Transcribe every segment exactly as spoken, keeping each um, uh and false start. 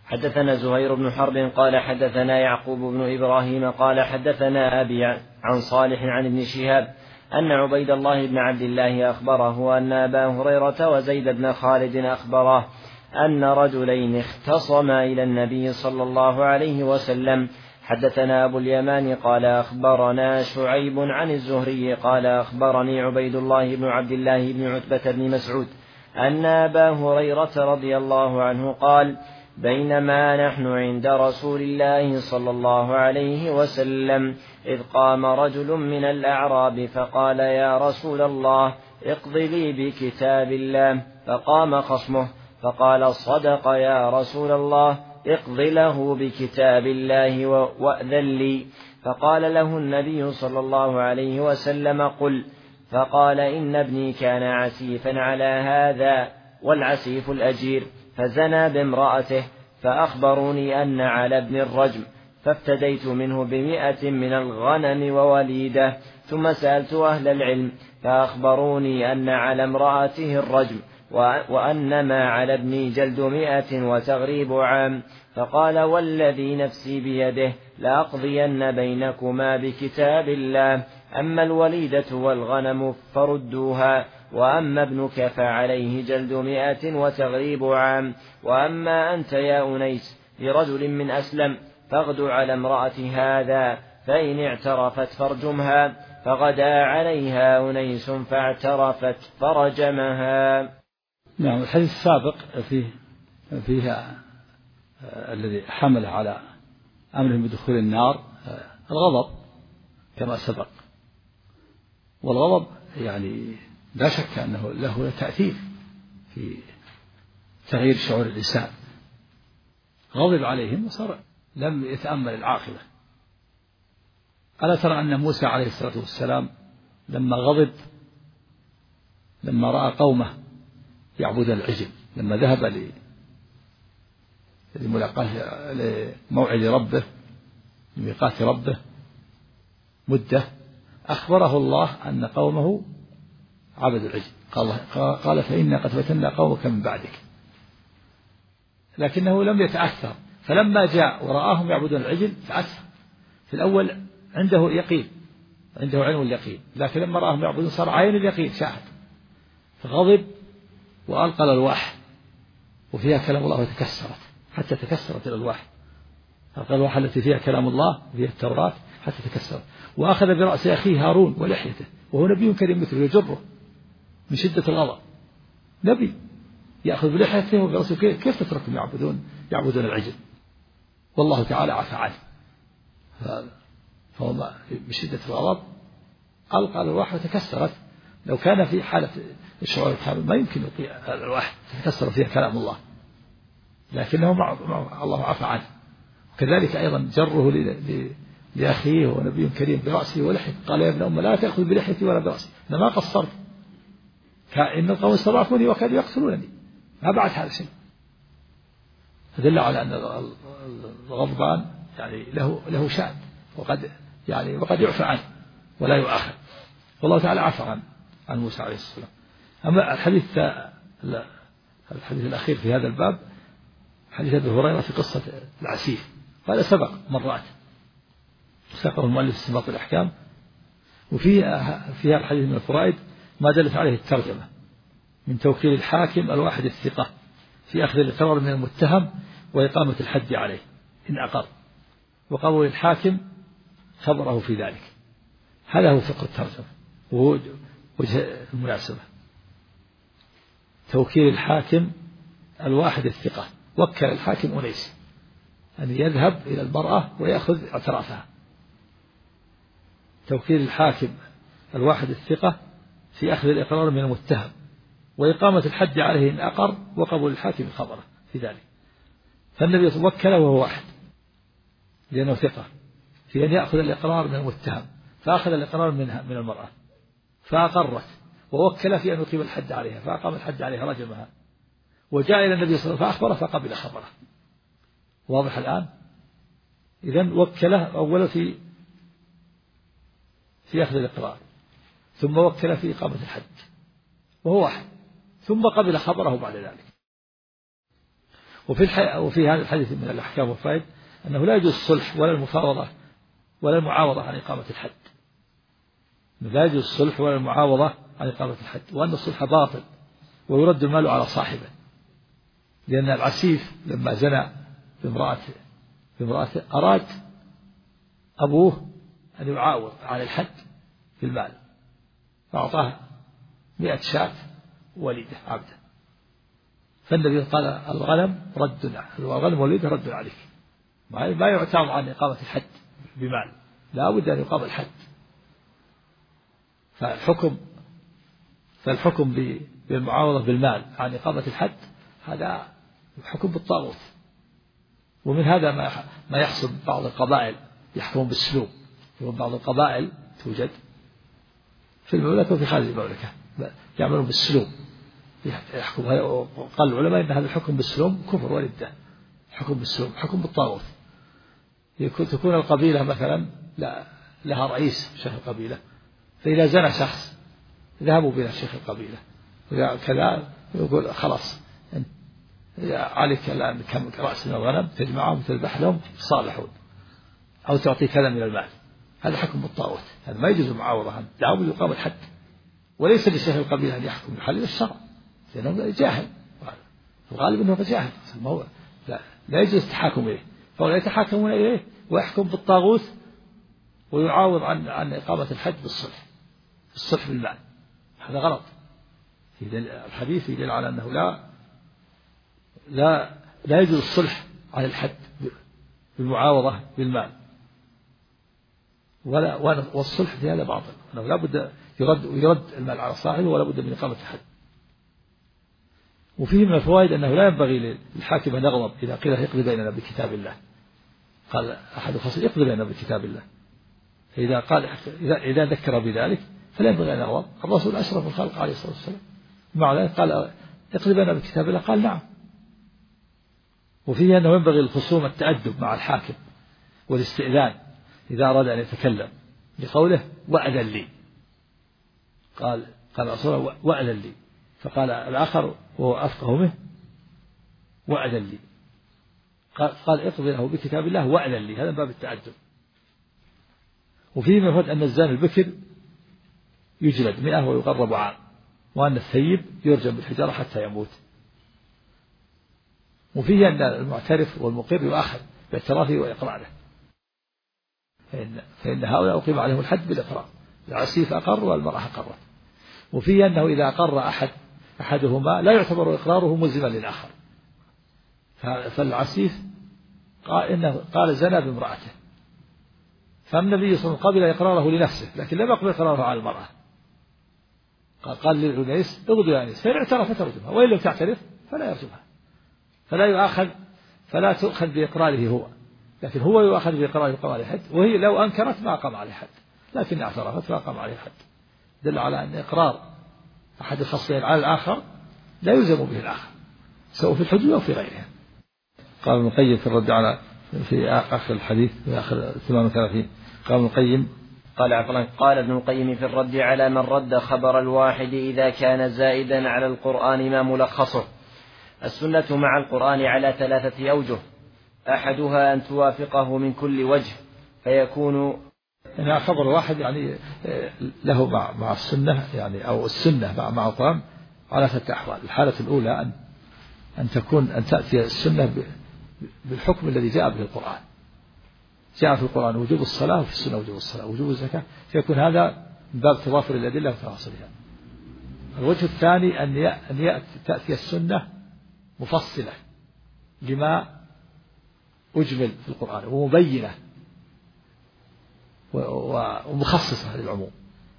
حدثنا زهير بن حرب قال حدثنا يعقوب بن إبراهيم قال حدثنا أبي عن صالح عن ابن شهاب أن عبيد الله بن عبد الله أخبره أن أبا هريرة وزيد بن خالد أخبره أن رجلين اختصما إلى النبي صلى الله عليه وسلم. حدثنا أبو اليمان قال أخبرنا شعيب عن الزهري قال أخبرني عبيد الله بن عبد الله بن عتبة بن مسعود أن أبا هريرة رضي الله عنه قال بينما نحن عند رسول الله صلى الله عليه وسلم إذ قام رجل من الأعراب فقال يا رسول الله اقض لي بكتاب الله. فقام خصمه فقال صدق يا رسول الله اقض له بكتاب الله وأذن لي. فقال له النبي صلى الله عليه وسلم قل. فقال إن ابني كان عسيفا على هذا والعسيف الأجير فزنى بامرأته فأخبروني أن على ابن الرجم فافتديت منه بمئة من الغنم ووليدة ثم سألت أهل العلم فأخبروني أن على امرأته الرجم وأن ما على ابني جلد مئة وتغريب عام. فقال والذي نفسي بيده لأقضين بينكما بكتاب الله أما الوليدة والغنم فردوها وأما ابنك فعليه جلد مئة وتغريب عام وأما أنت يا أنيس لرجل من أسلم فاغد على امرأة هذا فإن اعترفت فارجمها. فغدا عليها أنيس فاعترفت فرجمها. نعم. الحديث السابق فيه فيها الذي حمل على أمرهم بدخول النار الغضب كما سبق، والغضب يعني لا شك أنه له تأثير في تغيير شعور الإنسان. غضب عليهم وصار لم يتأمل العاقبة. ألا ترى أن موسى عليه الصلاة والسلام لما غضب لما رأى قومه يعبد العجل لما ذهب لملاقاة لموعد ربه لميقات ربه مدة أخبره الله أن قومه عبدوا العجل. قال, قال فإنا قد فتنا قومك من بعدك، لكنه لم يتأثر. فلما جاء ورآهم يعبدون العجل تأثر. في الأول عنده يقين عنده علم اليقين، لكن لما رآهم يعبدون صار عين اليقين شاهد فغضب وألقى الألواح وفيها كلام الله وتكسرت حتى تكسرت الألواح. ألقى الألواح التي فيها كلام الله وفيها التوراة حتى تكسرت، وأخذ برأس أخيه هارون ولحيته وهو نبي كريم مثله يجره من شدة الغضب. نبي يأخذ بلحيته وبرأسه كيف تتركهم يعبدون يعبدون العجل والله تعالى عفى عنه. فهو بشدة الغضب ألقى الألواح وتكسرت. لو كان في حالة الشعور الكامل ما يمكن يطيع الألواح تتكسر فيها كلام الله، لكنه مع الله عفى عنه. كذلك أيضا جره لأخيه ونبي كريم برأسه ولحيته قال يا ابن أم لا تأخذ بلحيتي ولا برأسي إنما قصرت إن القوم استضعفوني وكادوا يقتلونني ما بعد هذا شيء. فدل على أن الغضبان يعني له له شأن وقد يعني وقد يعفى عنه ولا يؤاخذ، والله تعالى عفى عن عن موسى عليه السلام. أما الحديث الحديث الأخير في هذا الباب حديث أبي هريرة في قصة العسيف قال سبق مرات ساقه المؤلف في استنباط الأحكام، وفيها فيها الحديث من الفوائد ما دلت عليه الترجمة من توكيل الحاكم الواحد الثقة في أخذ الإقرار من المتهم وإقامة الحد عليه إن أقر، وقبول الحاكم خبره في ذلك. هذا هو فقه الترجمة وهو وجه المناسبة. توكيل الحاكم الواحد الثقة، وكل الحاكم أنيس أن يذهب إلى المرأة ويأخذ اعترافها. توكيل الحاكم الواحد الثقة في أخذ الإقرار من المتهم وإقامة الحد عليه إن أقر، وقبول الحاكم خبره في ذلك. فالنبي وكل وهو واحد لأنه ثقة في أن يأخذ الإقرار من المتهم، فأخذ الإقرار منها من المرأة فأقرت، ووكل في أن يقيم الحد عليها فأقام الحد عليها رجمها، وجاء إلى النبي صلى الله عليه وسلم فأخبره فقبل خبره. واضح الآن؟ إذن وكله أولا في في أخذ الإقرار ثم وكل في إقامة الحد وهو واحد، ثم قبل خبره بعد ذلك. وفي الح... وفي هذا الحديث من الأحكام والفائد أنه لا يجوز الصلح ولا المفاوضة ولا المعاوضة عن إقامة الحد. لا يجوز الصلح ولا المعاوضة عن إقامة الحد، وأن الصلح باطل ويرد المال على صاحبه، لأن العسيف لما زنى بامرأته بامرأته أراد أبوه أن يعاوض عن الحد في المال، فأعطاه مئة شاة وليدة عبده، فالنبي قال الغنم رد الغنم والوليدة رد عليك، ما يعتمد عن إقامة الحد بمال، لا بد أن يقام الحد. فالحكم فالحكم بالمعاوضة بالمال عن إقامة الحد هذا حكم بالطاغوت. ومن هذا ما ما يحصل بعض القبائل يحكمون بالسلوب. بعض القبائل توجد في المملكة وفي خارج المملكة يعملون بالسلوب، يحكم. قال العلماء إن هذا الحكم بالسلوب كفر وردة. حكم بالسلوب حكم بالطاغوت. تكون القبيلة مثلا لها رئيس شيخ القبيلة، فإذا زنى شخص ذهبوا بنا شيخ القبيلة كذا، يقول خلاص عليك الآن كم رأس من الغنم تجمعهم تذبح لهم صالحون، أو تعطي كذا من المال. هذا حكم بالطاغوت، هذا ما يجوز المعاوضة عنه، دعوا يقام الحد. وليس لشيخ القبيلة أن يحكم بحل الشرع، لأنه جاهل، الغالب أنه جاهل، هو لا, لا يجوز التحاكم إليه، فهو يتحاكمون إليه ويحكم بالطاغوت ويعاوض عن عن إقامة الحد بالصلح، الصلح بالمال. هذا غلط. الحديث يدل على أنه لا لا لا يجوز الصلح عن الحد بالمعاوضة بالمال، ولا والصلح في هذا باطل، أنه لا بد يرد يرد المال على صاحبه ولا بد من إقامة الحد. وفيه من الفوائد أنه لا ينبغي للحاكم أن يغضب إذا قيل اقضي بيننا بكتاب الله. قال أحد الخصم اقضي بيننا بكتاب الله، فإذا قال إذا إذا ذكر بذلك فلا ينبغي أن يغضب. الرسول أشرف الخلق عليه الصلاة والسلام، مع ذلك قال اقضي بيننا بكتاب الله، قال نعم. وفيه أنه ينبغي للخصوم التأدب مع الحاكم والاستئذان إذا أراد أن يتكلم، لقوله وأذن لي. قال قال الرسول وأذن لي، فقال الآخر وهو أفقه منه وأذن لي، قال, قال اقضي له بكتاب الله وأذن لي، هذا باب التأدب. وفيه من أن الزاني البكر يجلد مئة ويغرب عام، وأن الثيب يرجم بالحجارة حتى يموت. وفيه أن المعترف والمقر يؤاخذ باعترافه وإقراره، فإن, فإن هؤلاء أقيم عليهم الحد بالإقرار، العسيف أقر والمرأة أقرت. وفيه أنه إذا أقر أحد أحدهما لا يعتبر إقراره ملزما للآخر. فالعسيف قال إنه قال زنى بامرأته، فالنبي صلى الله عليه وسلم قبل إقراره لنفسه لكن لم يقبل إقراره على المرأة. قال قال للعنيس اغدو يا أنيس، فإن اعترفت ترجمها، وإن لم تعترف فلا يرجمها، فلا يؤاخذ فلا تؤخذ بإقراره هو، لكن هو يؤخذ بإقراره وقام عليه حد، وهي لو أنكرت ما قام عليه حد، لكن اعترفت فقام عليه حد. دل على أن إقرار أحد الخصمين على الآخر لا يلزم به الآخر، سواء في الحدود أو في غيرها. قال ابن القيم في الرد على في آخر الحديث في آخر ثمان وثلاثين، قال ابن القيم قال عفوا قال ابن القيم في الرد على من رد خبر الواحد إذا كان زائدا على القرآن ما ملخصه: السنة مع القرآن على ثلاثة أوجه، أحدها أن توافقه من كل وجه فيكون يعني خبر واحد يعني له مع مع السنة، يعني أو السنة مع مع القرآن على ثلاثة أحوال. الحالة الأولى أن أن تكون أن تأتي السنة بالحكم الذي جاء به القرآن. جاء في القرآن وجوب الصلاة، وفي السنة وجوب الصلاة وجوب الزكاة، فيكون هذا من باب تضافر الأدلة وتواصلها. الوجه الثاني أن أن تأتي السنة مفصلة لما أجمل في القرآن ومبينة ومخصصة للعموم.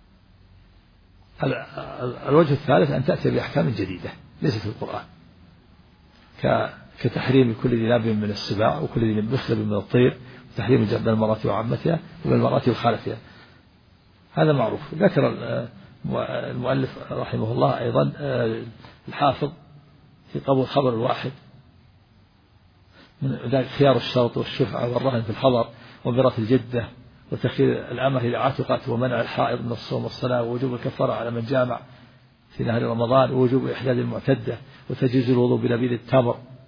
الوجه الثالث أن تأتي بأحكام جديدة ليست في القرآن، كتحريم كل ذي ناب من السباع وكل ذي مخلب من الطير، وتحريم جلد المرأة وعمتها والمرأة وخالتها، هذا معروف. ذكر المؤلف رحمه الله أيضا الحافظ في قبول خبر الواحد من ذلك خيار الشرط والشفعة والرهن في الحضر ومرة الجدة وتخيير الأمة إذا عتقت ومنع الحائض من الصوم والصلاة ووجوب الكفارة على من جامع في نهار رمضان ووجوب إحداد المعتدة وتجوز الوضوء بلبيد التمر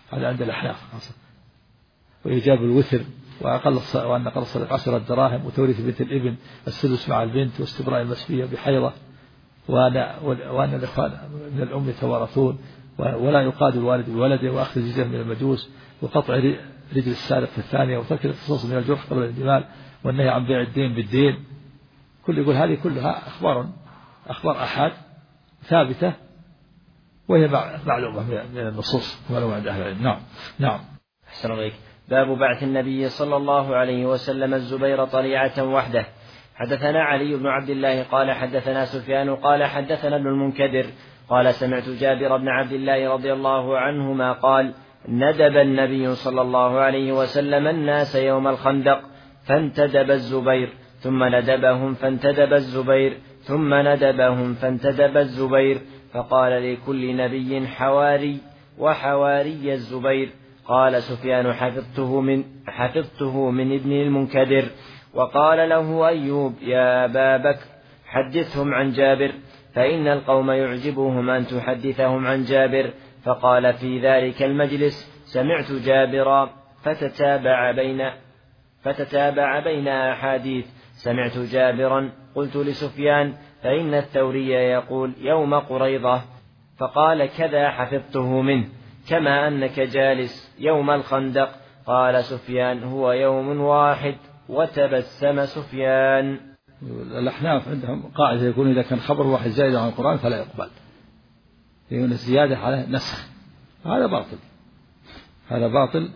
هذا عند الأحناف خاصة. وإيجاب الوتر وأقل وأن أقل الصدقة عشرة دراهم وتوريث بنت الابن السدس مع البنت واستبراء المسبية بحيضة وأن وأن الإخوان من الأم يتوارثون ولا يقاد الوالد بولده وأخذ الجزية من المجوس وقطع رجل السارق في الثانية وترك الاختصاص من الجرح قبل الاندمال والنهي عن بيع الدين بالدين. كل يقول هذه كلها أخبار أخبار أحد ثابتة وهي معلومة من النصوص معلومة عند أهل العلم. نعم نعم. أحسن عليك. باب بعث النبي صلى الله عليه وسلم الزبير طليعة وحده. حدثنا علي بن عبد الله قال حدثنا سفيان قال حدثنا ابن المنكدر قال سمعت جابر بن عبد الله رضي الله عنهما قال ندب النبي صلى الله عليه وسلم الناس يوم الخندق فانتدب الزبير ثم ندبهم فانتدب الزبير ثم ندبهم فانتدب الزبير فقال لكل نبي حواري وحواري الزبير. قال سفيان حفظته من, حفظته من ابن المنكدر. وقال له أيوب يا أبا بكر حدثهم عن جابر فإن القوم يعجبهم أن تحدثهم عن جابر. فقال في ذلك المجلس سمعت جابرا فتتابع بين فتتابع بين أحاديث سمعت جابرا قلت لسفيان فإن الثوري يقول يوم قريضة فقال كذا حفظته منه كما أنك جالس يوم الخندق. قال سفيان هو يوم واحد. وتبسم سفيان. الأحناف عندهم قاعدة يقول إذا كان خبر واحد زائد عن القرآن فلا يقبل لأن الزيادة على نسخ. هذا باطل هذا باطل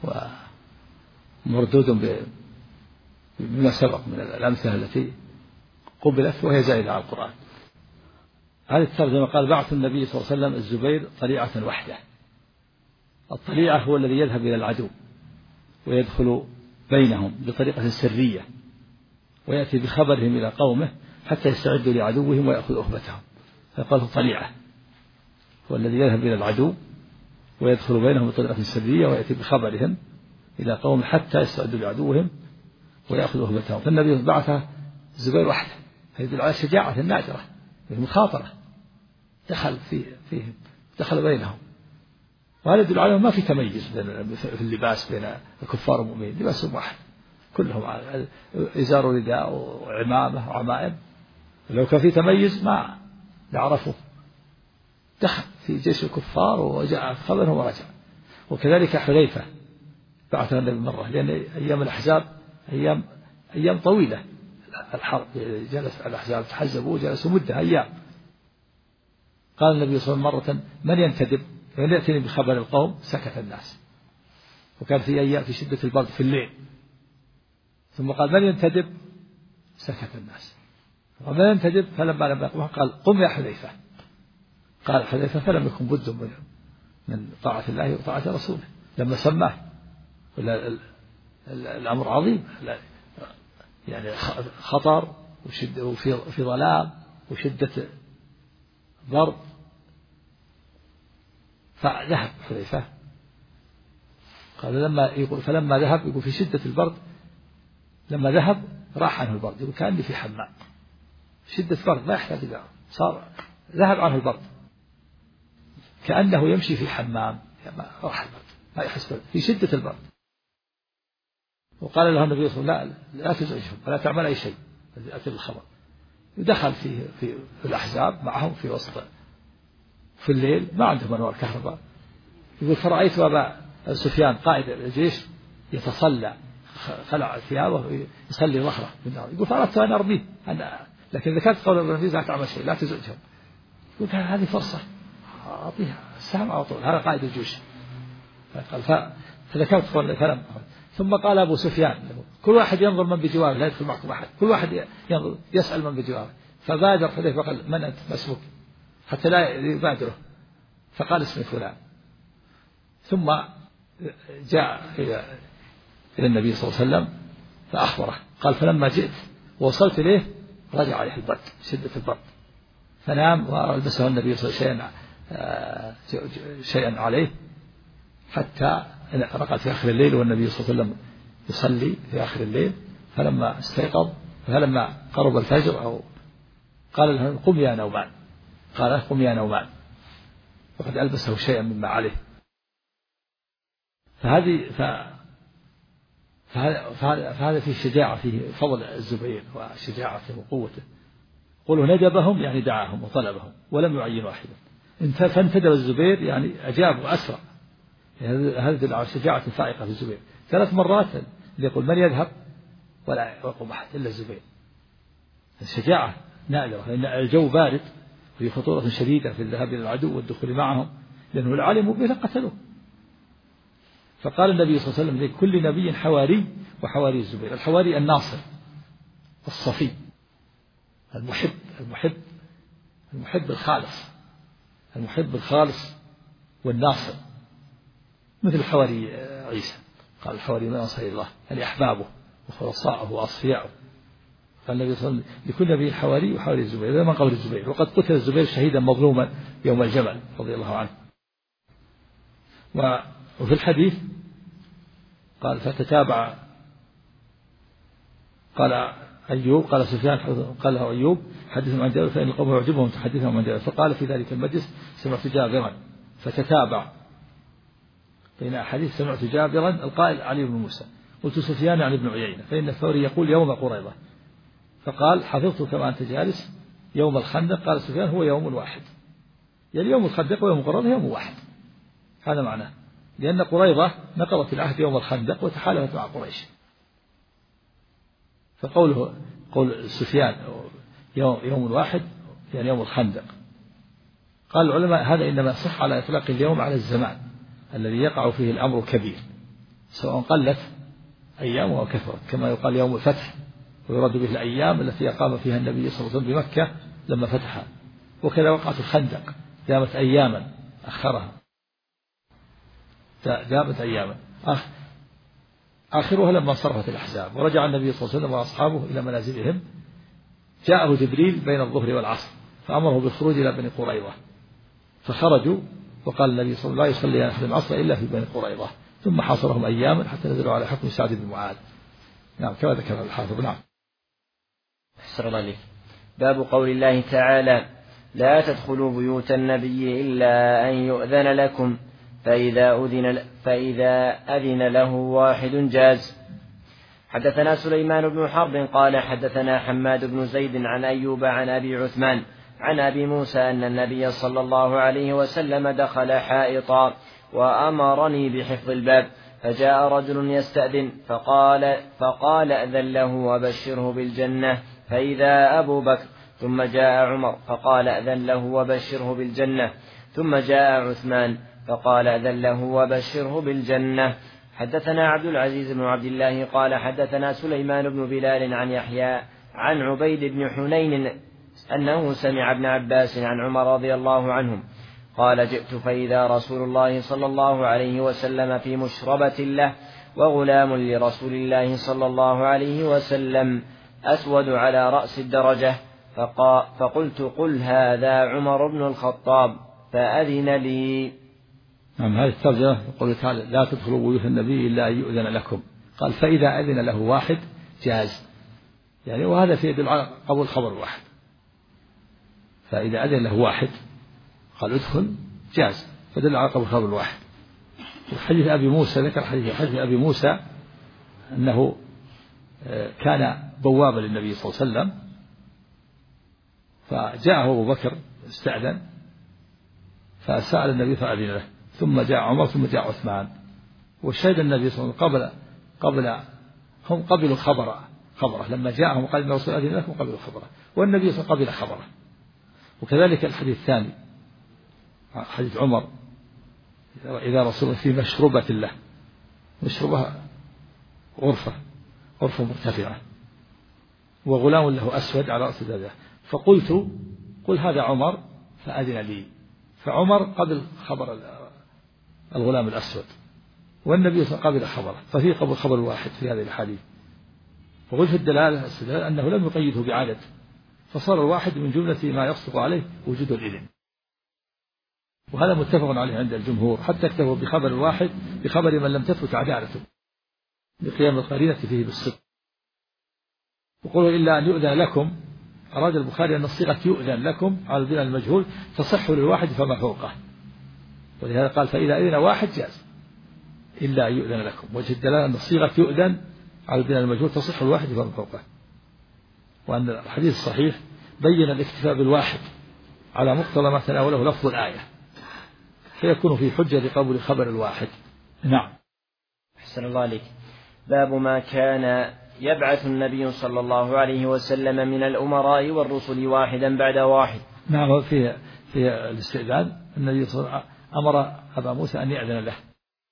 ومردود بما سبق من الأمثلة التي قبلت وهي زائدة على القرآن. هذه الترجمة قال بعث النبي صلى الله عليه وسلم الزبير طليعة وحده. الطليعة هو الذي يذهب إلى العدو ويدخل بينهم بطريقة سرية ويأتي بخبرهم إلى قومه حتى يستعدوا لعدوهم ويأخذ أخبتهم فقال طليعة هو الذي يذهب إلى العدو ويدخل بينهم بطريقة سرية ويأتي بخبرهم إلى قومه حتى يستعدوا لعدوهم ويأخذ أخبتهم. فالنبي بعث الزبير وحده يدل على شجاعة نادرة المخاطرة دخل في فيهم دخل بينهم. وهذا يدل على ما في تميز في اللباس بين الكفار والمؤمنين لباسهم واحد كلهم إزار ورداء وعمامة وعمائم. لو كان في تميز ما يعرفوا دخل في جيش الكفار وجاء خبره ورجع. وكذلك حذيفة بعث النبي مرة لأن أيام الأحزاب أيام أيام طويلة الحرب جلس الأحزاب تحزبوا وجلسوا مدة أيام. قال النبي صلى الله عليه وسلم مرة من ينتدب فمن يأتيني بخبر القوم سكت الناس. وكان في أيام في شدة البرد في الليل. ثم قال من ينتدب سكت الناس. ومن ينتدب فلما لم يقوم قال قم يا حذيفة. قال حذيفة فلم يكن بد من طاعة الله وطاعة رسوله لما سماه. الأمر عظيم يعني خطر وشدة وفي في ظلام وشدة برد. فذهب حذيفة قال لما يقول فلما ذهب يقول في شدة البرد لما ذهب راح عنه البرد يقول كأني في حمام شدة برد ما يحتاج إلى صار ذهب عنه البرد كأنه يمشي في حمام ما راح البرد ما يحس برد في شدة البرد. وقال له النبي صلى الله عليه وسلم لا لا تزعجهم ولا تعمل أي شيء أتى الخبر. دخل في في الأحزاب معهم في وسط في الليل ما عندهم أنوار كهرباء. يقول فرأيت أبا سفيان قائد الجيش يتصلى خلع ثيابه يصلي ظهره بالنار. يقول فأردت أن أرميه أنا لكن ذكرت قول النبي لا تعمل شيء لا تزعجهم. يقول هذه فرصة أعطيها السهم على طول هذا قائد الجيش. فذكرت قول فلم. ثم قال أبو سفيان كل واحد ينظر من بجواره لا يدخل معكم أحد كل واحد ينظر يسأل من بجواره. فبادر حذيفة فقال من أنت ما اسمك حتى لا يبادره. فقال اسمي فلان. ثم جاء إلى إلى النبي صلى الله عليه وسلم فأخبره. قال فلما جئت ووصلت إليه رجع عليه البرد شدة البرد فنام وألبسه النبي صلى الله عليه وسلم شيئا عليه حتى رقد في آخر الليل والنبي صلى الله عليه وسلم يصلي في آخر الليل. فلما استيقظ فلما قرب الفجر أو قال له قم يا نومان. قال قم يا نومان وقد ألبسه شيئا مما عليه. فهذه فهذا, فهذا, فهذا فيه شجاعة، فيه فضل الزبير وشجاعته وقوته. قولوا ندبهم يعني دعاهم وطلبهم ولم يعين واحدا. فانتدب الزبير يعني أجاب وأسرع. هذا يدل على شجاعة فائقة في الزبير. ثلاث مرات يقول من يذهب ولا يقوم أحد إلا الزبير. الشجاعة نادرة، لأن الجو بارد وفي خطورة شديدة في الذهاب إلى العدو والدخول معهم، لأنه العالم به لقتلوه. فقال النبي صلى الله عليه وسلم لكل نبي حواري وحواري الزبير. الحواري الناصر الصفي المحب المحب المحب الخالص المحب الخالص والناصر، مثل حواري عيسى. قال الحواري من أنصار الله يعني أحبابه وخلصاءه وأصفياءه. قال النبي صلى الله عليه وسلم لكل نبي حواري وحواري الزبير. هذا من قول الزبير. وقد قتل الزبير شهيدا مظلوما يوم الجمل رضي الله عنه. وفي الحديث قال فتتابع، قال أيوب قال سفيان قال له أيوب حدثهم عن جابر فإن القوم يعجبهم تحدثهم عن جابر. فقال في ذلك المجلس سمعت جابرا فتتابع بين أحاديث سمعت جابرا القائل علي بن موسى. قلت سفيان عن ابن عيينة فإن الثوري يقول يوم قريظة. فقال حفظت كما أنت جالس يوم الخندق. قال سفيان هو يوم واحد، يعني يوم الخندق ويوم قريظة يوم واحد. هذا معناه، لأن قريظة نقضت العهد يوم الخندق وتحالفت مع قريش. فقوله قول سفيان يوم, يوم واحد يعني يوم الخندق. قال العلماء هذا إنما صح على إطلاق اليوم على الزمان الذي يقع فيه الأمر كبير، سواء قلت أيامه وكثرت، كما يقال يوم الفتح ويراد به الأيام التي أقام فيها النبي صلى الله عليه وسلم بمكة لما فتحها. وكذا وقعت الخندق دامت أياما أخرها دامت أياما آخرها لما صرفت الأحزاب ورجع النبي صلى الله عليه وسلم وأصحابه إلى منازلهم. جاءه جبريل بين الظهر والعصر فأمره بالخروج إلى بني قريظة، فخرجوا وقال النبي صلى الله عليه وسلم لا يصلي أحد العصر إلا في بني قريظة، ثم حاصرهم أياما حتى نزلوا على حكم سعد بن معاذ. نعم كما ذكر الحافظ. نعم. أحسن الله عليك. باب قول الله تعالى لا تدخلوا بيوت النبي إلا أن يؤذن لكم فإذا أذن, فإذا أذن له واحد جاز. حدثنا سليمان بن حرب قال حدثنا حماد بن زيد عن أيوب عن أبي عثمان عن أبي موسى أن النبي صلى الله عليه وسلم دخل حائطا وأمرني بحفظ الباب، فجاء رجل يستأذن فقال, فقال أذن له وبشره بالجنة، فإذا أبو بكر، ثم جاء عمر فقال أذن له وبشره بالجنة، ثم جاء عثمان فقال أذن له وبشره بالجنة. حدثنا عبد العزيز بن عبد الله قال حدثنا سليمان بن بلال عن يحيى عن عبيد بن حنين أنه سمع ابن عباس عن عمر رضي الله عنهم قال جئت فإذا رسول الله صلى الله عليه وسلم في مشربة له وغلام لرسول الله صلى الله عليه وسلم أسود على رأس الدرجة، فقلت قل هذا عمر بن الخطاب فأذن لي. نعم. هذه الترجمة يقول تعالى لا تدخلوا بيوت النبي إلا أن يؤذن لكم. قال فإذا أذن له واحد جاز، يعني وهذا في يدل على قبول خبر واحد. فإذا أذن له واحد قال ادخل جاز، فدل على قبول خبر واحد. حديث أبي موسى ذكر حديث حديث أبي موسى أنه كان بوابا للنبي صلى الله عليه وسلم، فجاءه أبو بكر استأذن فسأل النبي فأذن له، ثم جاء عمر ثم جاء عثمان، وشهد النبي صلى الله عليه وسلم قبل قبل هم قبلوا خبره خبره لما جاءهم قال إن الرسول أذن لكم قبلوا خبره، والنبي صلى الله عليه وسلم قبل خبره. وكذلك الحديث الثاني حديث عمر إذا رسول في مشربة له، مشربة غرفة غرفة مرتفعة وغلام له أسود على رأس الدرجة، فقلت قل هذا عمر فأذن لي، فعمر قبل خبر الغلام الأسود والنبي صلى الله عليه وسلم قبل خبره، ففي قبل خبر واحد في هذه الحديث. وقلت الدلالة السدلال أنه لم يقيده بعدد، فصار الواحد من جملة ما يصدق عليه وجود الإذن، وهذا متفق عليه عند الجمهور، حتى اكتفوا بخبر الواحد بخبر من لم تثبت عدالته بقيام القرينة فيه بالصدق. وقولوا إلا أن يؤذن لكم، أراد البخاري أن الصيغة يؤذن لكم على البناء المجهول تصح للواحد فما فوقه، ولهذا قال فإذا أذن واحد جاز، إلا أن يؤذن لكم. وجه الدلالة أن صيغة يؤذن على البناء المجهول تصح الواحد فمن فوقه، وأن الحديث الصحيح بين الاكتفاء بالواحد على مقتضى ما تناوله لفظ الآية، فيكون في حجة لقبول خبر الواحد. نعم. أحسن الله عليك. باب ما كان يبعث النبي صلى الله عليه وسلم من الأمراء والرسل واحدا بعد واحد. نعم. في في الاستئذان النبي صلى الله عليه وسلم أمر أبا موسى أن يأذن له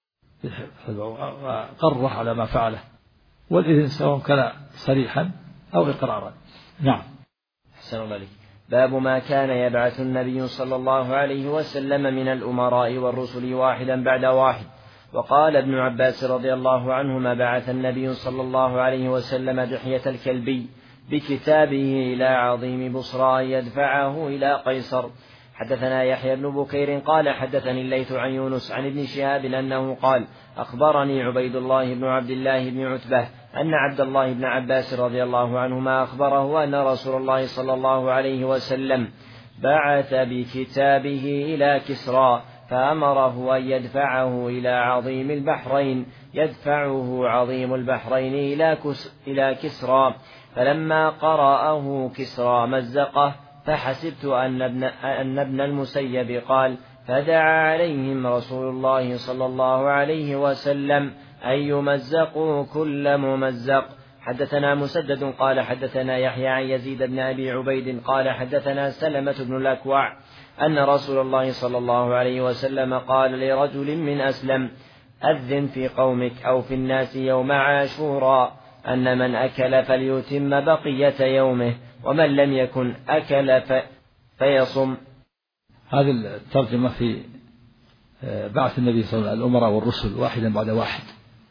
وقره على ما فعله، والإذن سواء كان صريحا أو إقرارا. نعم. أحسن الله عليك. باب ما كان يبعث النبي صلى الله عليه وسلم من الأمراء والرسل واحدا بعد واحد. وقال ابن عباس رضي الله عنهما بعث النبي صلى الله عليه وسلم دحية الكلبي بكتابه إلى عظيم بصرى يدفعه إلى قيصر. حدثنا يحيى بن بكير قال حدثني الليث عن يونس عن ابن شهاب أنه قال أخبرني عبيد الله بن عبد الله بن عتبة أن عبد الله بن عباس رضي الله عنهما أخبره أن رسول الله صلى الله عليه وسلم بعث بكتابه إلى كسرى فأمره أن يدفعه إلى عظيم البحرين يدفعه عظيم البحرين إلى, إلى كسرى، فلما قرأه كسرى مزقه، فحسبت أن ابن, أن ابن المسيب قال فدعا عليهم رسول الله صلى الله عليه وسلم أن يمزقوا كل ممزق. حدثنا مسدد قال حدثنا يحيى عن يزيد بن أبي عبيد قال حدثنا سلمة بن الأكوع أن رسول الله صلى الله عليه وسلم قال لرجل من أسلم أذن في قومك أو في الناس يوم عاشوراء أن من أكل فليتم بقية يومه ومن لم يكن أكل فيصم. هذه الترجمة في بعث النبي صلى الله عليه وسلم الأمراء والرسل واحدا بعد واحد،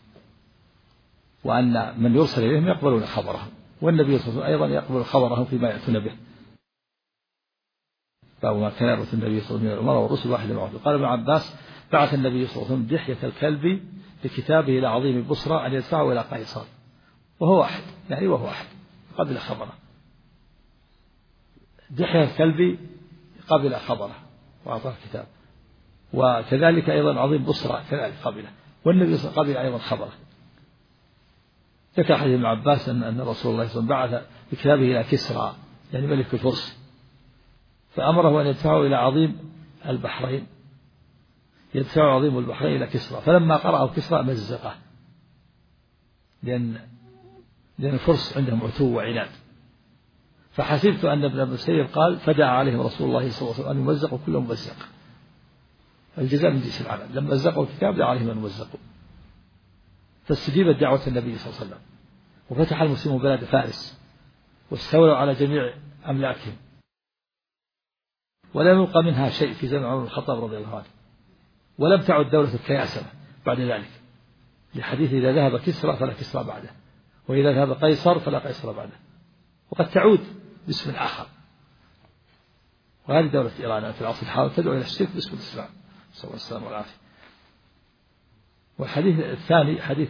وأن من يرسل إليهم يقبلون خبرهم، والنبي صلى الله عليه وسلم أيضا يقبل خبرهم فيما يأتون به. باب ما كان يبعث النبي صلى الله عليه وسلم من الأمراء والرسل واحدا بعد واحد. قال ابن عباس بعث النبي صلى الله عليه وسلم دحية الكلب بكتابه إلى عظيم البصرى أن يدفعه إلى قيصر، وهو واحد يعني وهو واحد قبل خبره. دحية الكلب قبل خبره وأعطاه الكتاب، وكذلك أيضا عظيم بصرى كذلك قبله، والنبي صلى الله عليه وسلم قبل أيضا خبره. ذكر حديث ابن عباس أن أن رسول الله صلى الله عليه وسلم بعث بكتابه إلى كسرى يعني ملك الفرس، فأمره أن يدفعه إلى عظيم البحرين يدفعه عظيم البحرين إلى كسرى، فلما قرأه كسرى مزقه، لأن لأن الفرس عندهم عتو وعناد. فحسبت أن ابن المسيب قال فدعا عليهم رسول الله صلى الله عليه وسلم أن يمزقوا كل ممزق، الجزاء من جنس العمل، لما مزقوا الكتاب دعا عليهم أن يمزقوا، فاستجيبت دعوة النبي صلى الله عليه وسلم، وفتح المسلمون بلاد فارس واستولوا على جميع أملاكهم، ولم يبق منها شيء في زمن عمر بن الخطاب رضي الله عنه، ولم تعد دولة الكياسنة بعد ذلك، لحديث إذا ذهب كسرى فلا كسرى بعده، وإذا ذهب قيصر فلا قيصر بعده، وقد تعود باسم آخر. وهذه دولة إيران في العصر الحاضر تدعو إلى الشرك باسم الإسلام، نسأل الله السلامة والعافية. والحديث الثاني حديث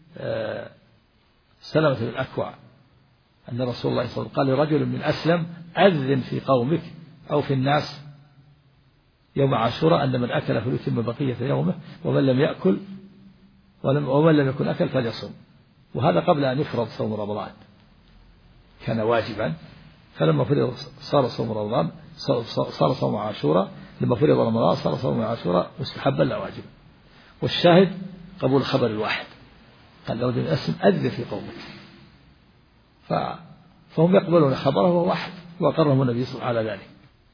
سلمة بن الأكوع أن رسول الله صلى الله عليه وسلم قال لرجل من أسلم أذن في قومك أو في الناس يوم عاشوراء أن من أكل فليتم بقية يومه ومن لم يأكل ومن لم يكن أكل فليصوم. وهذا قبل أن يفرض صوم رمضان، كان واجبا، فلما فرض صار صوم رمضان صار صوم عاشوراء، لما فرض رمضان صار صوم عاشوراء مستحبا لا واجبا. والشاهد قبول خبر الواحد، قال لو من أسلم أذن في قومك، فهم يقبلون خبره وهو واحد، وأقرهم النبي صلى الله عليه وسلم على ذلك.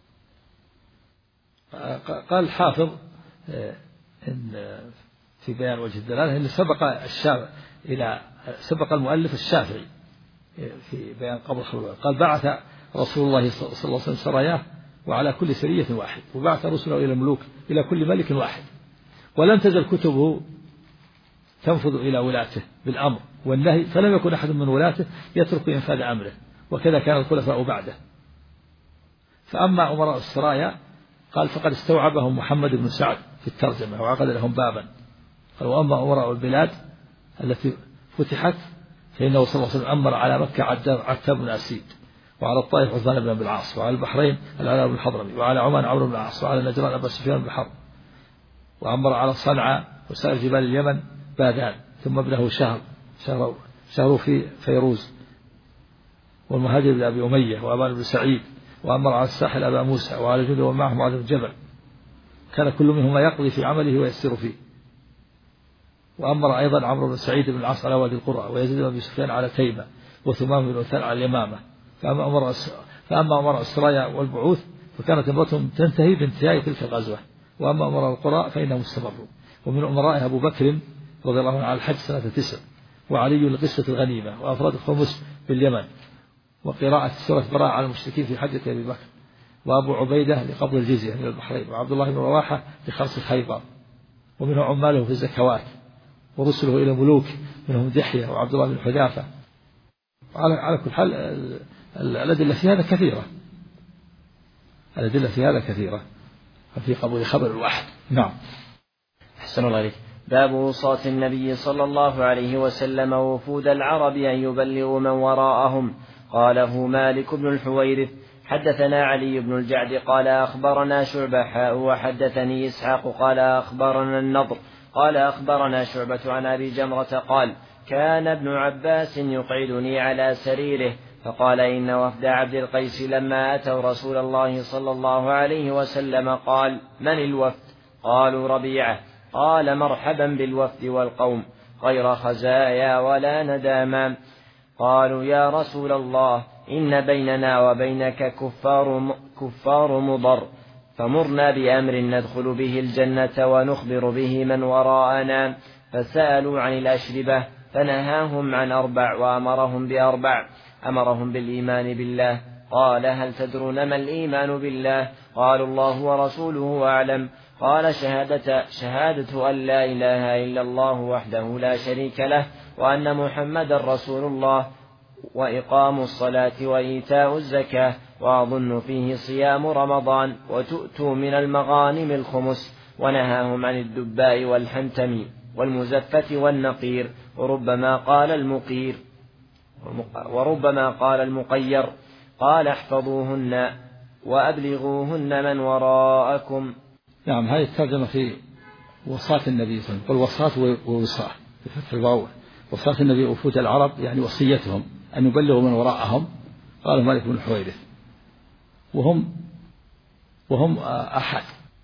قال الحافظ إن في بيان وجه الدلالة إن سبق الشافعي إلى سبق المؤلف الشافعي في بيان قبول خبر، قال بعث رسول الله صلى الله عليه وسلم سراياه وعلى كل سرية واحد، وبعث رسله إلى الملوك إلى كل ملك واحد، ولم تزل كتبه تنفذ إلى ولاته بالأمر والنهي، فلم يكن أحد من ولاته يترك إنفاذ أمره، وكذا كان الخلفاء بعده. فأما أمراء السرايا قال فقد استوعبهم محمد بن سعد في الترجمة وعقد لهم بابا. قال وأما أمراء البلاد التي فتحت فإنه صلى الله عليه وسلم أمر على مكة عتاب بن أسيد، وعلى الطائف عثمان بن العاص، وعلى البحرين العلاء بن الحضرمي، وعلى عمان عمرو بن العاص، وعلى نجران أبا سفيان بن حرب، وأمر على صنعاء وسائر جبال اليمن بادان، ثم ابنه شهر شهر, شهر في فيروز، والمهاجر بن أبي أمية، وأبان بن سعيد، وأمر على الساحل أبا موسى، وعلى جند ومعه معاذ بن جبل، كان كل منهما يقضي في عمله ويسير فيه. وأمر أيضا عمرو بن سعيد بن العاص على وادي القرى، ويزيد بن أبي سفيان على تيمة، وثمام بن عثمان على اليمامة. فأما أمر فأما أمر السرايا والبعوث فكانت امرتهم تنتهي بانتهاء تلك الغزوة، وأما أمر القرى فإنهم استمروا. ومن أمرائها أبو بكر رضي الله عنه على الحج سنة تسع، وعلي لقصة الغنيمة، وأفراد الخمس باليمن، وقراءة سورة براءة على المشركين في حجة أبي بكر، وأبو عبيدة لقبض الجزية من البحرين، وعبد الله بن رواحة لخرص خيبر، ومنه عماله في الزكوات، ورسله إلى ملوك منهم دحية وعبد الله بن حذافة. على على كل حال الأدلة في هذا كثيرة، الأدلة في هذا كثيرة في قبول خبر الواحد. نعم. أحسن الله عليك. باب وصاة النبي صلى الله عليه وسلم ووفود العرب أن يبلغوا من وراءهم. قاله مالك بن الحويرث حدثنا علي بن الجعد قال أخبرنا شعبة حاء وحدثني إسحاق قال أخبرنا النضر قال أخبرنا شعبة عن أبي جمرة قال كان ابن عباس يقعدني على سريره فقال إن وفد عبد القيس لما أتوا رسول الله صلى الله عليه وسلم قال من الوفد؟ قالوا ربيعة. قال مرحبا بالوفد والقوم غير خزايا ولا نداما. قالوا يا رسول الله إن بيننا وبينك كفار, كفار مضر فمرنا بأمر ندخل به الجنة ونخبر به من وراءنا. فسألوا عن الأشربة فنهاهم عن أربع وأمرهم بأربع. أمرهم بالإيمان بالله. قال هل تدرون ما الإيمان بالله؟ قالوا الله ورسوله أعلم. قال شهادة, شهادة أن لا إله إلا الله وحده لا شريك له وأن محمدا رسول الله وإقام الصلاة وإيتاء الزكاة وأظن فيه صيام رمضان وتؤتوا من المغانم الخمس. ونهاهم عن الدباء والحنتم والمزفة والنقير وربما قال المقير وربما قال المقير. قال احفظوهن وأبلغوهن من وراءكم. نعم. هذه الترجمة في وصاة النبي صلى الله عليه وسلم. قل وصاة ووصاة بفتح الواو. وصاة النبي وفود العرب يعني وصيتهم أن يبلغوا من وراءهم. قال مالك بن الحويرث وهم وهم أحد.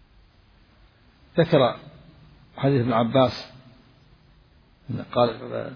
ذكر حديث ابن عباس قال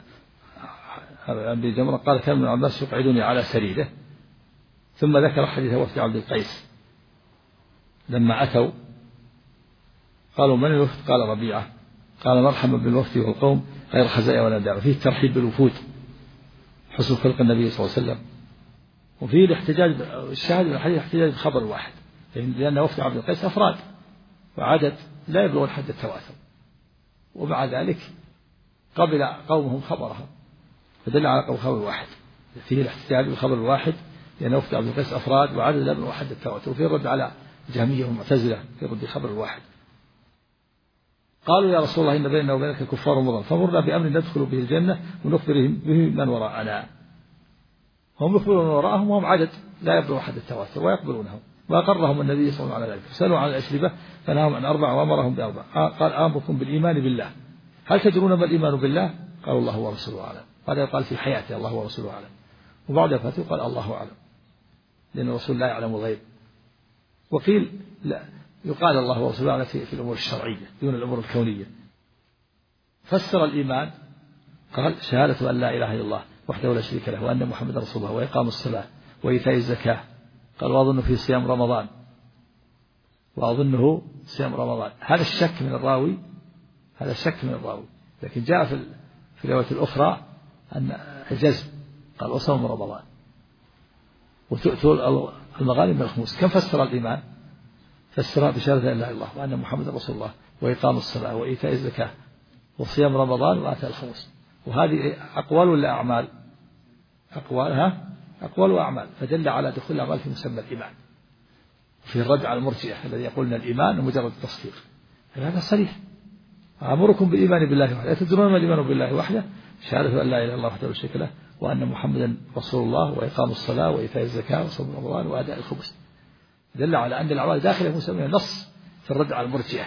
أبي جمرة قال كان ابن عباس يقعدني على سريره. ثم ذكر حديث وفد عبد القيس لما أتوا قالوا من الوفد؟ قال ربيعة. قال مرحبا بالوفد والقوم غير خزايا ولا داع. فيه الترحيب بالوفود، حسن خلق النبي صلى الله عليه وسلم. وفيه الاحتجاج الشاهد من الحديث احتجاج بخبر واحد، لأن وفد عبد القيس أفراد وعدد لا يبلغ حد التواتر، ومع ذلك قبل قومهم خبرهم فدل على قول خبر واحد. فيه الاحتجاج بالخبر الواحد لأن وفد عبد القيس أفراد وعدد لا يبلغ حد التواتر. وفيه الرد على جهمية ومعتزلة في رد خبر الواحد. قالوا يا رسول الله إن بيننا وبينك كفار مضر فمرنا بأمر ندخل به الجنة ونخبر به من وراءنا. هم يخبرون من وراءهم وهم عدد لا يبلغ حد التواتر ويقبلونهم. وأقرهم النبي صلى الله عليه وسلم. سألوا عن الأشربة فنهاهم عن أربع وأمرهم بأربع. قال آمركم بالإيمان بالله. هل تدرون ما الإيمان بالله؟ قالوا الله ورسوله أعلم. هذا يقال في حياته الله ورسوله أعلم. وبعد وفاته قال الله أعلم، لأن الرسول لا يعلم الغيب. وقيل لا يقال الله ورسوله أعلم في, في الأمور الشرعية دون الأمور الكونية. فسر الإيمان قال شهادة أن لا إله إلا الله وحده لا شريك له وأن محمد رسول الله وإقام الصلاة وإيتاء الزكاة. قال وأظن في صيام رمضان وأظنه صيام رمضان. هذا الشك من الراوي هذا الشك من الراوي لكن جاء في في الرواية الأخرى أن الجزم قال وصوم رمضان وتؤتوا المغانم الخمس. كم فسر الإيمان؟ فسر بشهادة أن لا إله إلا الله وأن محمد رسول الله وإقام الصلاة وإيتاء الزكاة وصيام رمضان وآتاء الخمس. وهذه أقوال ولا أعمال؟ أقوالها أقوال وأعمال، فدل على دخول الأعمال في مسمى الإيمان. في الرد على المرجئة الذي يقولون الإيمان مجرد التصديق، هذا صريح. أمركم بالإيمان بالله وحده. تدرون ما الإيمان بالله وحده؟ شهادة أن لا إله إلا الله وحده لا شريك له وأن محمدا رسول الله وإقام الصلاة وإيتاء الزكاة وصوم رمضان وأداء الخمس. دل على أن الأعمال داخلة في مسمى النص في الرد على المرجئة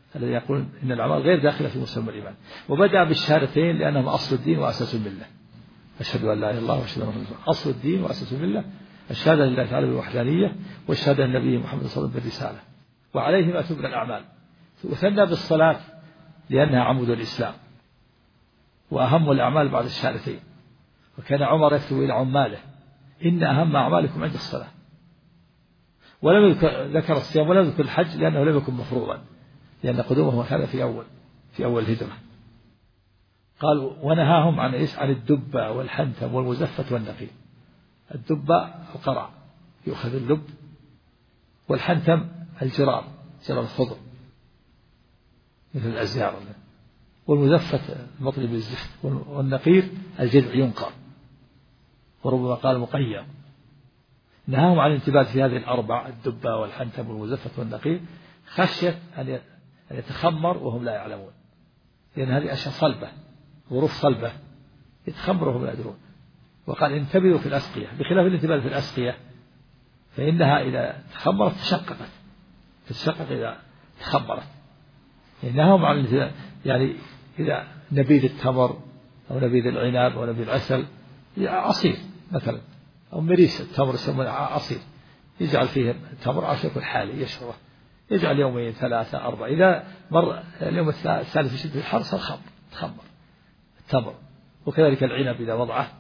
الذي يقول إن الأعمال غير داخلة في مسمى الإيمان. وبدأ بالشهادتين لأنهم أصل الدين وأساس الملة. أشهد أن لا إله إلا الله وأشهد أن محمدا رسول الله. أصل الدين وأساس الملة الشهادة لله تعالى بالوحدانية والشهادة للنبي محمد صلى الله عليه وسلم بالرسالة، وعليهما تبنى الأعمال. وثنى بالصلاة لأنها عمود الإسلام وأهم الأعمال بعد الشهادتين. وكان عمر يكتب إلى عماله إن أهم أعمالكم عند الصلاة. ولم ذكر الصيام ولم يذكر الحج لأنه لم يكن مفروضا، لأن قدومه كان في أول في أول الهجرة. قال ونهاهم عن إيش؟ عن الدبة والحنتم والمزفة والنقيل. الدبة القرع يؤخذ اللب، والحنتم الجرار جرار الخضر مثل الأزيار، والمزفة المطلب بالزفت، والنقير الجذع ينقر، وربما قال مقيم. نهاهم عن الانتباه في هذه الأربع الدبة والحنتم والمزفة والنقير خشية أن يتخمر وهم لا يعلمون، لأن هذه أشياء صلبة ظروف صلبة يتخمر وهم لا يدرون. وقال انتبهوا في الأسقية، بخلاف الانتباه في الأسقية فإنها إذا تخمرت تشققت تتشقق إذا تخمرت. نهاهم عن الانتباه، يعني إذا نبيذ التمر أو نبيذ العنب أو نبيذ العسل عصير مثلا، أو مريس التمر يسمونه عصير، يجعل فيه التمر عشان يكون حالي يشربه، يجعل يومين ثلاثة أربعة، إذا مر اليوم الثالث في شدة الحر صار خمر تخمر التمر. وكذلك العنب إذا وضعه.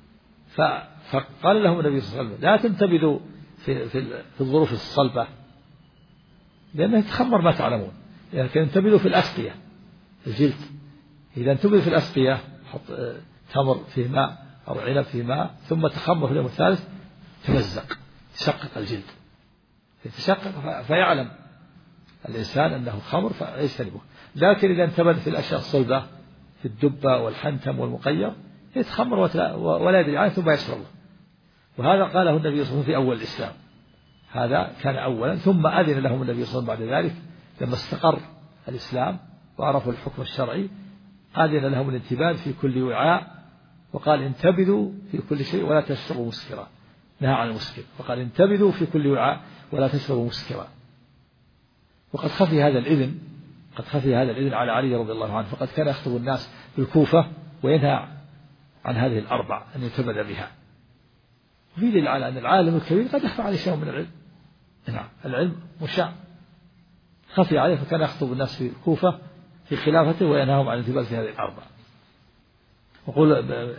فقال لهم النبي صلى الله عليه وسلم لا تنتبذوا في, في, في الظروف الصلبة لأنه يتخمر ما تعلمون، لكن انتبذوا في الأسقية الجلد. إذا انتبذوا في الأسقية حط تمر في ماء أو عنب في ماء ثم تخمر في اليوم الثالث تمزق تشقق الجلد، يتشقق فيعلم الإنسان أنه خمر فيجتنبه. لكن إذا انتبذ في الأشياء الصلبة في الدبة والحنتم والمقير يتخمر ولا يدري عنه ثم يشربه. وهذا قاله النبي صلى الله عليه وسلم في أول الإسلام، هذا كان أولا. ثم أذن لهم النبي صلى الله عليه وسلم بعد ذلك لما استقر الإسلام وعرفوا الحكم الشرعي، أذن لهم الانتباه في كل وعاء، وقال انتبذوا في كل شيء ولا تشربوا مسكرا، نهى عن المسكر، وقال انتبذوا في كل وعاء ولا تشربوا مسكرا. وقد خفي هذا الإذن قد خفي هذا الإذن على علي رضي الله عنه، فقد كان يخطب الناس في الكوفة وينهى عن هذه الأربع أن يتبذ بها. وفي دليل على أن العالم الكبير قد يخفى عليه شيء من العلم. نعم العلم مشاع، خفي عليه فكان يخطب الناس في الكوفة في خلافته وينهاهم عن الانتباه في هذه الأربع. وقول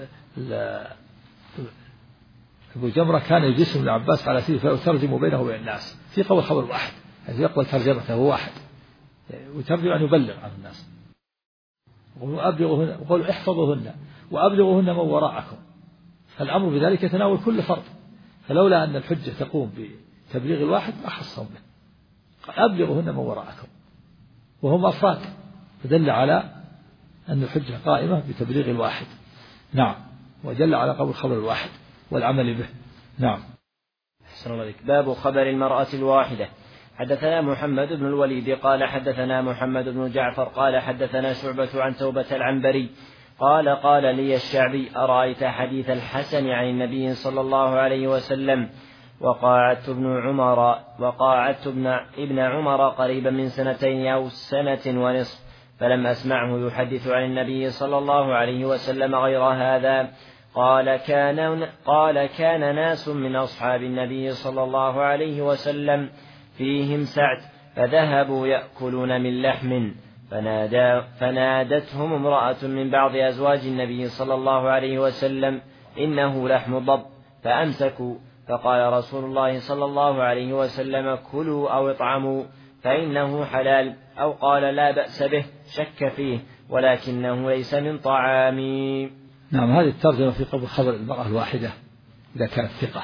أبو جمرة كان يجلسهم ابن عباس على سيره فيترجم بينه وبين الناس، في قول خبر واحد يعني يقبل ترجمته هو واحد ويترجم أن يبلغ عن الناس. وقالوا وقالوا احفظوهن وأبلغوهن من وراءكم، فالأمر بذلك يتناول كل فرد، فلولا أن الحجة تقوم بتبليغ الواحد ما خصهم به، أبلغوهن من وراءكم وهم أفراد، فدل على أن الحجة قائمة بتبليغ الواحد. نعم، ودل على قبول خبر الواحد والعمل به. نعم. أحسن الله عليك. باب خبر المرأة الواحدة. حدثنا محمد بن الوليد قال حدثنا محمد بن جعفر قال حدثنا شعبة عن توبة العنبري قال قال لي الشعبي أرأيت حديث الحسن عن النبي صلى الله عليه وسلم وقاعدت ابن عمر وقاعدت ابن, ابن عمر قريبا من سنتين أو سنة ونصف فلم أسمعه يحدث عن النبي صلى الله عليه وسلم غير هذا. قال كان, قال كان ناس من أصحاب النبي صلى الله عليه وسلم فيهم سعد فذهبوا يأكلون من لحم فنادى فنادتهم امرأة من بعض أزواج النبي صلى الله عليه وسلم إنه لحم ضب فأمسكوا، فقال رسول الله صلى الله عليه وسلم كلوا أو اطعموا فإنه حلال، أو قال لا بأس به شك فيه ولكنه ليس من طعامي. نعم، هذه الترجمة في قبل خبر المرأة الواحدة إذا كانت ثقة،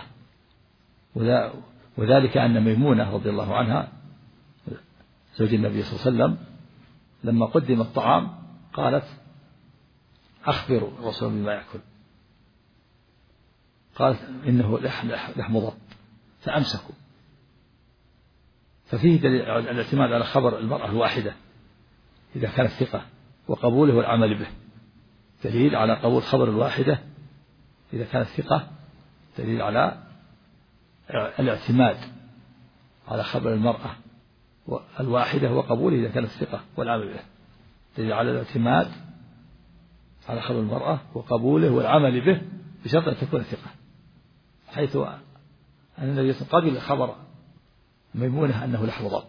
وذلك أن ميمونة رضي الله عنها زوج النبي صلى الله عليه وسلم لما قدم الطعام قالت أخبروا الرسول بما يأكل، قالت إنه لحم, لحم ضب فأمسكوا. ففيه دليل الاعتماد على خبر المرأة الواحدة إذا كانت ثقة وقبوله والعمل به، دليل على قبول خبر الواحدة إذا كانت ثقة، دليل على الاعتماد على خبر المرأة الواحدة وقبوله إذا كانت ثقة والعمل به، دليل على الاعتماد على خبر المرأة وقبوله والعمل به بشرط أن تكون ثقة، حيث أن النبي قبل خبر ميمونة أنه لحم ضب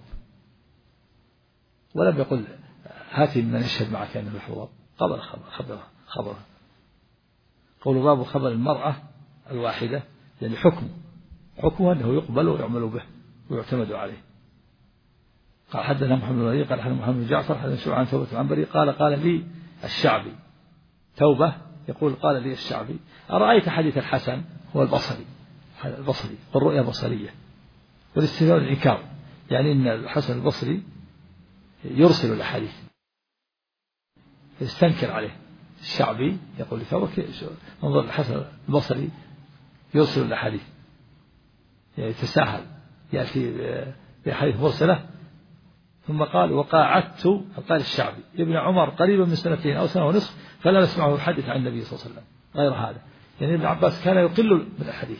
ولم يقل هاتي من يشهد معك أنه لحم ضب، قبل خبره خبره. قول باب خبر المرأة الواحدة يعني حكم حكمه أنه يقبل ويعمل به ويعتمد عليه. قال حدثنا محمد بن قال حدثنا محمد بن جعفر حدثنا شعبة عن توبة العنبري قال قال لي الشعبي، توبة يقول قال لي الشعبي أرأيت حديث الحسن هو البصري البصري والرؤيا بصرية والاستفهام الإنكار، يعني إن الحسن البصري يرسل الأحاديث يستنكر عليه. الشعبي يقول لثوبة انظر الحسن البصري يرسل الأحاديث، يعني يتساهل يأتي بأحاديث مرسلة. ثم قال وقاعدت قال الشعبي ابن عمر قريبا من سنتين أو سنة ونصف فلا نسمعه يحدث عن النبي صلى الله عليه وسلم غير هذا، يعني ابن عباس كان يقل من الحديث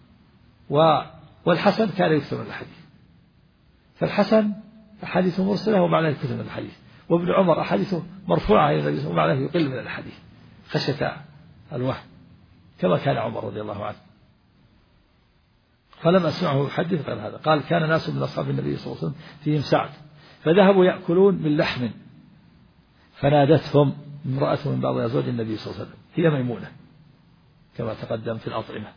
والحسن كان يكثر من الحديث، فالحسن أحاديث مرسلة ومعناه يكثر من الحديث، وابن عمر أحاديثه مرفوعة إلى النبي ومعناه يقل من الحديث خشية الوهم كما كان عمر رضي الله عنه. فلم أسمعه يحدث غير هذا. قال كان ناس من أصحاب النبي صلى الله عليه وسلم فيهم سعد فذهبوا يأكلون من لحم فنادتهم امرأة من بعض أزواج النبي صلى الله عليه وسلم هي ميمونة كما تقدم في الأطعمة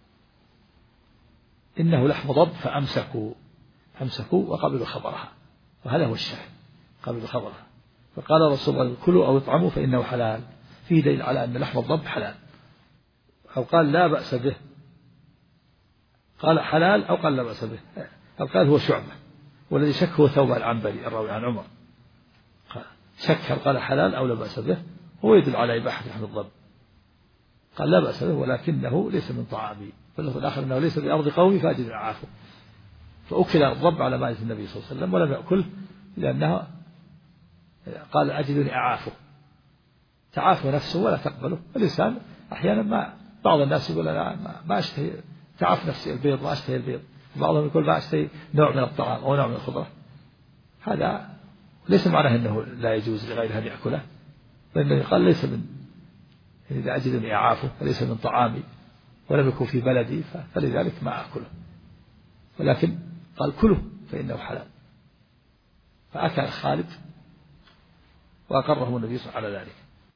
إنه لحم ضب فأمسكوا أمسكوا وقبلوا خبرها، وهذا هو الشاهد قبلوا خبرها. فقال الرسول الله كلوا أو اطعموا فإنه حلال، فيه دليل على أن لحم الضب حلال، أو قال لا بأس به قال حلال أو قال لا بأس به، أو قال هو شعبة، والذي شك هو ثوبان العنبري الراوي عن عمر شك هل قال حلال أو لا بأس به، هو يدل على إباحة لحم الضب. قال لا بأس به ولكنه ليس من طعامي، واللفظ الآخر أنه ليس بأرض قومي فأجد أعافه، فأكل الضب على مائدة النبي صلى الله عليه وسلم ولم يأكله لأنها قال أجدني أعافه، تعافه نفسه ولا تقبله. الإنسان أحيانا ما بعض الناس يقول أنا ما أشتهي تعاف نفسي البيض ما أشتهي البيض، بعضهم يقول ما أشتهي نوع من الطعام أو نوع من الخضرة، هذا ليس معناه أنه لا يجوز لغيره أن يأكله، لأنه قال ليس من إذا أجدني أعافه فليس من طعامي ولم يكن في بلدي فلذلك ما أكله، ولكن قال كله فإنه حلال، فأكل خالد وأقره النبي صلى الله عليه وسلم على ذلك.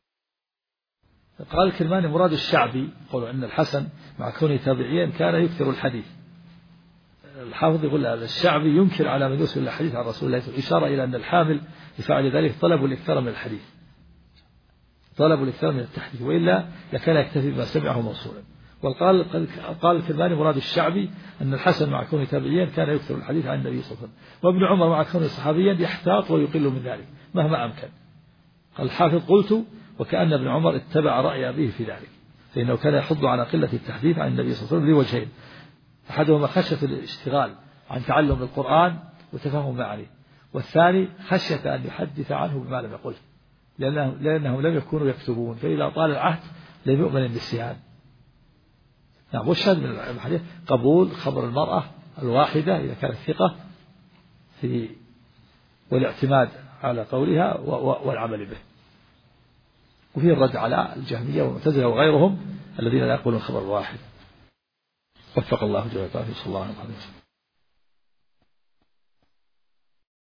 قال الكرماني مراد الشعبي قالوا أن الحسن مع كونه تابعيا كان يكثر الحديث. الحافظ يقول الشعبي ينكر على من يرسل الحديث عن رسول الله، إشارة إلى أن الحامل لفعل ذلك طلب الإكثار من الحديث، طلب الإكثار من التحديث، وإلا لكان يكتفي بما سمعه موصولا. وقال قال الكرماني مراد الشعبي أن الحسن مع كونه تابعيا كان يكثر الحديث عن النبي صلى الله عليه وسلم، وابن عمر مع كونه صحابيا يحتاط ويقل من ذلك مهما أمكن. قال الحافظ قلت وكأن ابن عمر اتبع رأي أبيه في ذلك، فإنه كان يحض على قلة التحديث عن النبي صلى الله عليه وسلم لوجهين، أحدهما خشية الاشتغال عن تعلم القرآن وتفهم معانيه، والثاني خشية أن يحدث عنه بما لم يقله، لأنه لأنهم لم يكونوا يكتبون، فإذا طال العهد لم يؤمن النسيان. نعم. والشاهد من الحديث قبول خبر المرأة الواحدة إذا كانت ثقة في والاعتماد على قولها والعمل به، وفيه الرد على الجهمية والمعتزلة وغيرهم الذين لا يقولون خبر واحد. وفق الله جل وعلا. صلى الله عليه وسلم.